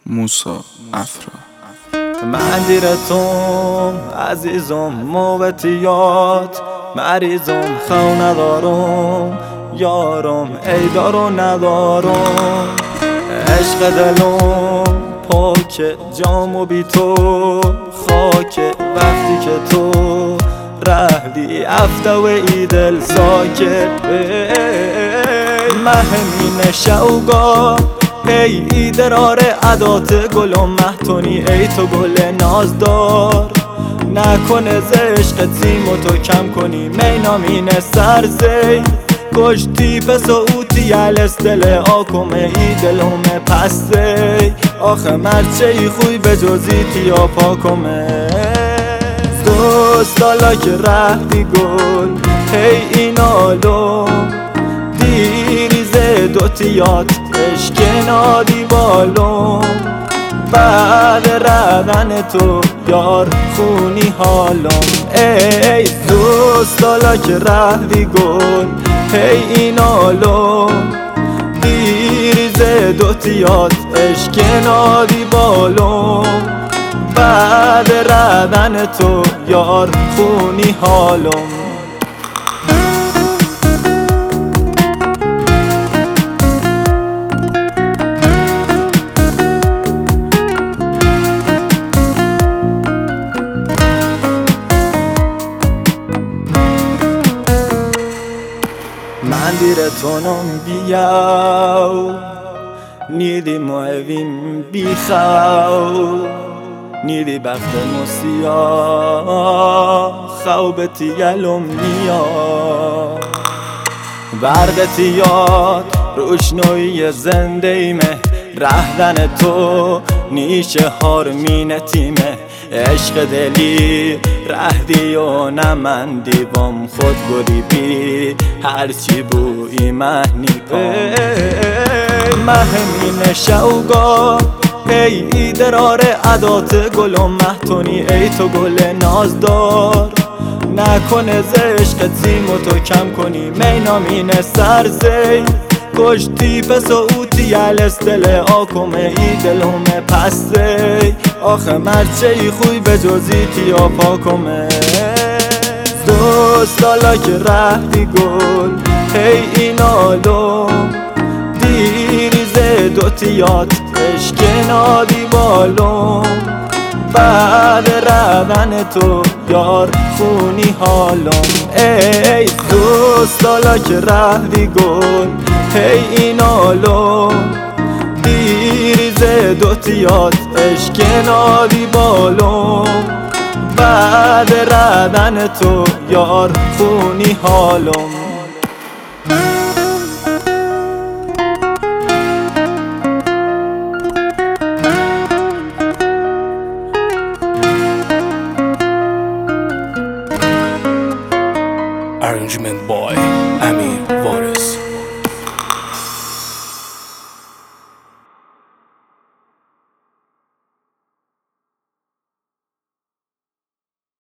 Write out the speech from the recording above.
موسا افرا من دیرتم عزیزم موتیات مریضم خو ندارم یارم ای دارو ندارم عشق دلم پاک جامو بی تو خاک وقتی که تو رهدی افته و ای دل ساکت مهمین شوگا ای درار عدات گلم مهتونی ای تو گل نازدار نکنه ز عشق تیمو تو کم کنی مینامین سرزی کشتی پس اوتی الستل آکمه ای دلم پستی آخه مرچه ای خوی به جزی تیا پاکمه دوستالا که رهدی گل هی اینالو دیریز دوتیات عشق نادی بالم بعد ردن تو یار خونی حالم ای دوستالا که رهدی گل هی اینالو دیریز دوتیات عشق نادی بالم بعد ردن تو یار خونی حالم من دیرتونم بیاو نیدی موهویم بیخاو نیدی بخت موسیا خوبتی گلم نیا برقتیات روشنوی زنده ایمه رهدن تو نیشه هارمین تیمه عشق دلی رهدی و نمندی بام خود گریبی هرچی بوی مهنی کن مهمین شوگا ای درار عدات گلم مهتونی ای تو گل نازدار نکنه ز عشق تیمو تو کم کنی مینامین سرزی کشتی پس اوتی الستل آکمه ای دلم پستی آخه مرچه ای خوی به جزی تیا پاکمه دوستالا که رهدی گل هی اینالو دیریز دوتیات عشق نادی بالم بعد ردن تو یار خونی حالم ای دوستالا که رهدی گل هی اینالو دیریز دوتیات عشق نادی بالم بعد ردن تو یار خونی حالم